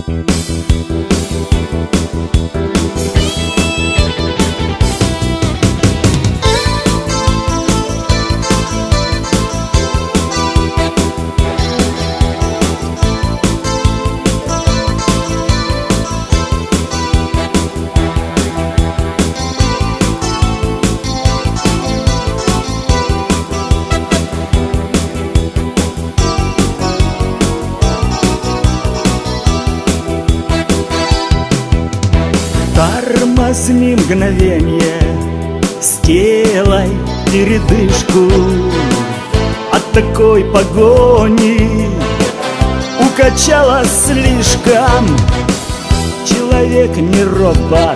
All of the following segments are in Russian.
Тормозни мгновенье, сделай передышку. От такой погони укачало слишком. Человек не робот,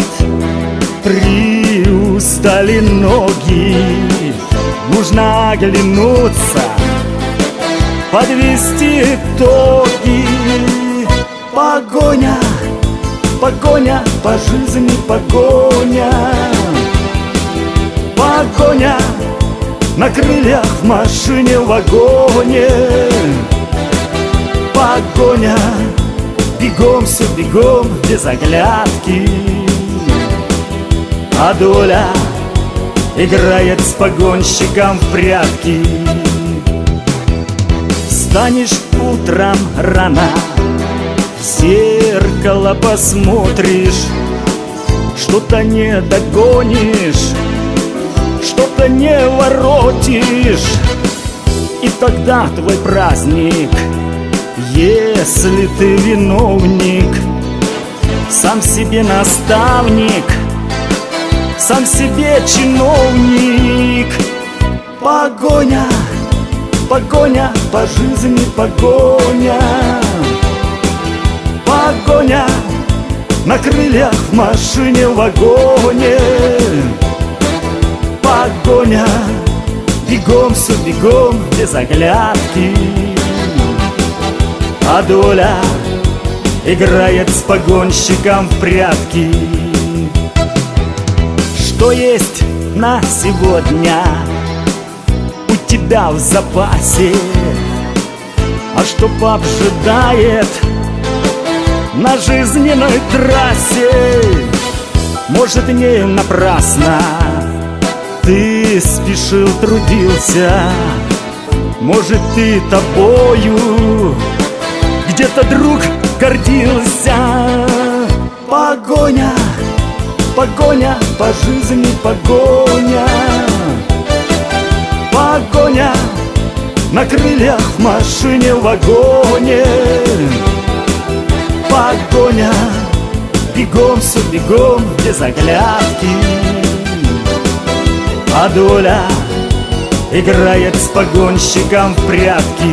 приустали ноги. Нужно оглянуться, подвести итоги. Погоня, погоня, по жизни погоня. Погоня, на крыльях, в машине, в вагоне. Погоня, бегом, все бегом, без оглядки. А доля играет с погонщиком в прятки. Встанешь утром рано, в зеркало посмотришь, что-то не догонишь, что-то не воротишь. И тогда твой праздник, если ты виновник, сам себе наставник, сам себе чиновник. Погоня, погоня, по жизни погоня. Погоня, на крыльях, в машине, в вагоне. Погоня, бегом, все бегом, без оглядки. А доля играет с погонщиком в прятки. Что есть на сегодня у тебя в запасе, а что обжидает на жизненной трассе? Может, не напрасно ты спешил, трудился. Может, ты тобою где-то, друг, гордился. Погоня, погоня, по жизни погоня. Погоня, на крыльях, в машине, в вагоне. Погоня, бегом, все бегом, без оглядки. А доля играет с погонщиком в прятки.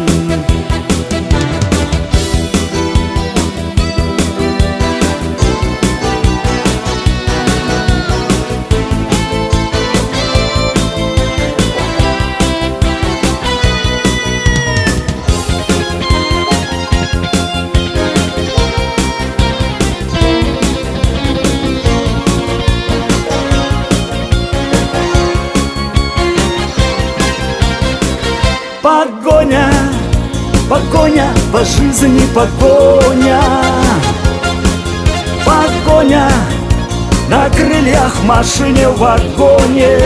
Погоня, погоня, по жизни погоня. Погоня, на крыльях, в машине, в вагоне.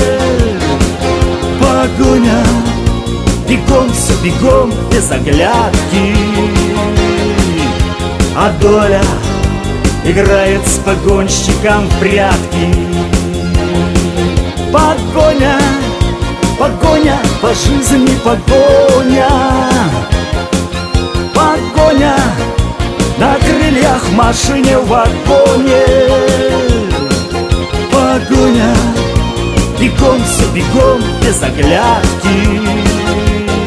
Погоня, бегом, все бегом, без оглядки. А доля играет с погонщиком в прятки. Погоня, погоня, по жизни погоня. Погоня, на крыльях, в машине, в вагоне. Погоня, бегом, все бегом, без оглядки.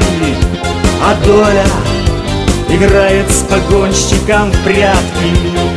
А доля играет с погонщиком в прятки.